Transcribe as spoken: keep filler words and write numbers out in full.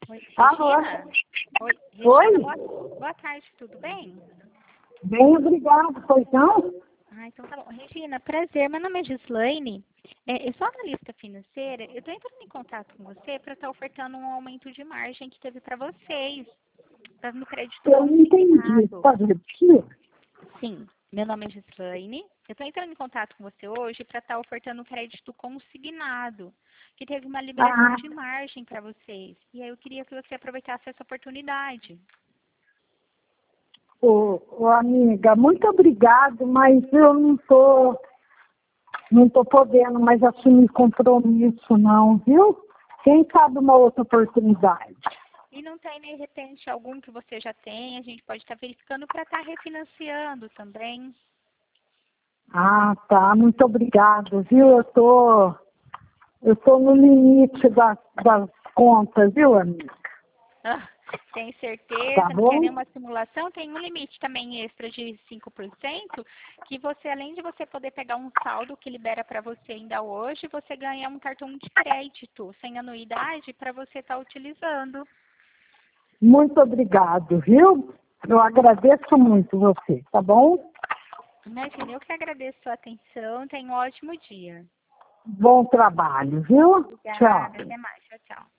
Oi, Alô? Regina? Oi, Regina, Oi? Boa, boa tarde, tudo bem? Bem, obrigado. Pois não? Ah, então tá bom. Regina, prazer, meu nome é Gislaine. É, eu sou analista financeira. Eu estou entrando em contato com você para estar ofertando um aumento de margem que teve para vocês, tá no crédito Eu não entendi. consignado. Pode repetir? Sim, meu nome é Gislaine. Eu estou entrando em contato com você hoje para estar ofertando um crédito consignado, que teve uma liberação Ah, de margem para vocês. E aí eu queria que você aproveitasse essa oportunidade. ô, ô, amiga, muito obrigado, mas eu não tô, não tô podendo mais assumir compromisso, não, viu? Quem sabe uma outra oportunidade? E não tem, de repente, algum que você já tem, a gente pode estar verificando para estar refinanciando também. Ah, tá. Muito obrigado, viu? Eu tô, eu tô no limite das, das contas, viu, amiga? Ah, tem Tá certeza? Não quer bom? nenhuma simulação? Tem um limite também extra de cinco por cento, que você, além de você poder pegar um saldo que libera para você ainda hoje, você ganha um cartão de crédito sem anuidade para você estar utilizando. Muito obrigado, viu? Eu agradeço muito você, tá bom? Imagina, eu que agradeço a sua atenção. Tenha um ótimo dia. Bom trabalho, viu? Tchau. Obrigada. Até mais. Tchau, tchau.